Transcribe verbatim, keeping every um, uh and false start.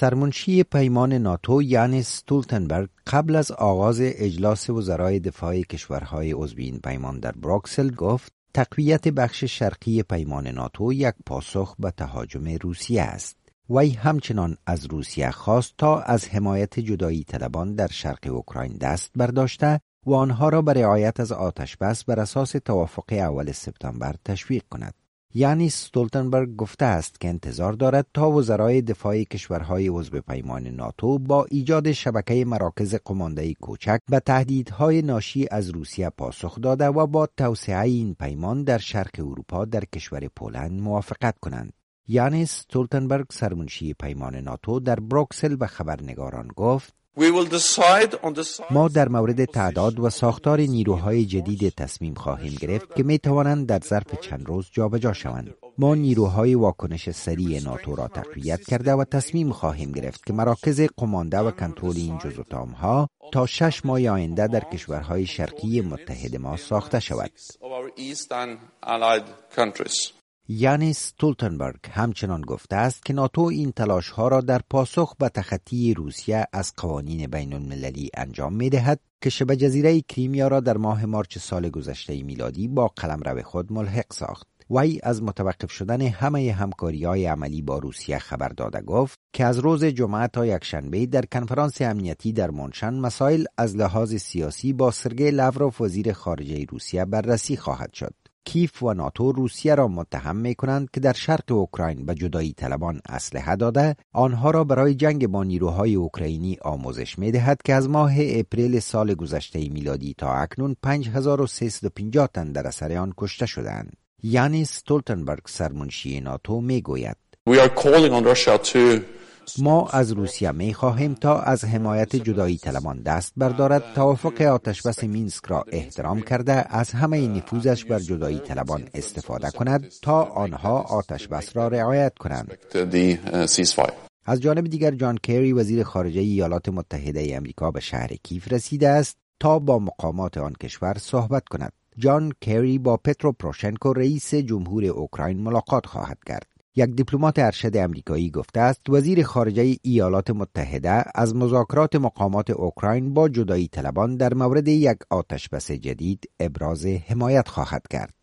سرمنشی پیمان ناتو یانس استولتنبرگ قبل از آغاز اجلاس وزرای دفاع کشورهای عضو این پیمان در بروکسل گفت تقویت بخش شرقی پیمان ناتو یک پاسخ به تهاجم روسیه است. وی همچنان از روسیه خواست تا از حمایت جدایی طلبان در شرق اوکراین دست برداشته و آنها را به رعایت از آتش بس بر اساس توافق اول سپتامبر تشویق کند. یانس استولتنبرگ گفته است که انتظار دارد تا وزرای دفاع کشورهای عضو پیمان ناتو با ایجاد شبکه مراکز قمانده‌ای کوچک به تهدیدهای ناشی از روسیه پاسخ داده و با توسعه این پیمان در شرق اروپا در کشور پولند موافقت کنند. یانس استولتنبرگ سرمنشی پیمان ناتو در بروکسل به خبرنگاران گفت ما در مورد تعداد و ساختار نیروهای جدید تصمیم خواهیم گرفت که می توانند در ظرف چند روز جابجا شوند. ما نیروهای واکنش سریع ناتو را تقویت کرده و تصمیم خواهیم گرفت که مراکز قمانده و کنترل این جزءاتم‌ها تا شش ماه آینده در کشورهای شرقی متحد ما ساخته شود. یانس استولتنبرگ همچنان گفته است که ناتو این تلاش‌ها را در پاسخ به تخطی روسیه از قوانین بین المللی انجام می‌دهد که شبه جزیره کریمیا را در ماه مارچ سال گذشته میلادی با قلمرو خود ملحق ساخت. وی از متوقف شدن همه همکاری‌های عملی با روسیه خبر داده گفت که از روز جمعه تا یکشنبه در کنفرانس امنیتی در مونشن مسائل از لحاظ سیاسی با سرگئی لاوروف وزیر خارجه روسیه بررسی خواهد شد. کیف و ناتو روسیه را متهم می کنند که در شرق اوکراین به جدایی طلبان اسلحه داده آنها را برای جنگ با نیروهای اوکراینی آموزش می دهد که از ماه اپریل سال گذشته میلادی تا اکنون پنج هزار و سیصد و پنجاه تن در اثر آن کشته شدند. یانس استولتنبرگ سرمنشی ناتو می گوید ما از روسیه می خواهیم تا از حمایت جدایی طلبان دست بردارد، توافق آتشبس مینسک را احترام کرده از همه نفوذش بر جدایی طلبان استفاده کند تا آنها آتشبس را رعایت کنند. از جانب دیگر جان کری وزیر خارجه ایالات متحده آمریکا به شهر کیف رسیده است تا با مقامات آن کشور صحبت کند. جان کری با پترو پروشنکو رئیس جمهور اوکراین ملاقات خواهد کرد. یک دیپلمات ارشد آمریکایی گفته است وزیر خارجه ایالات متحده از مذاکرات مقامات اوکراین با جدایی طلبان در مورد یک آتشبس جدید ابراز حمایت خواهد کرد.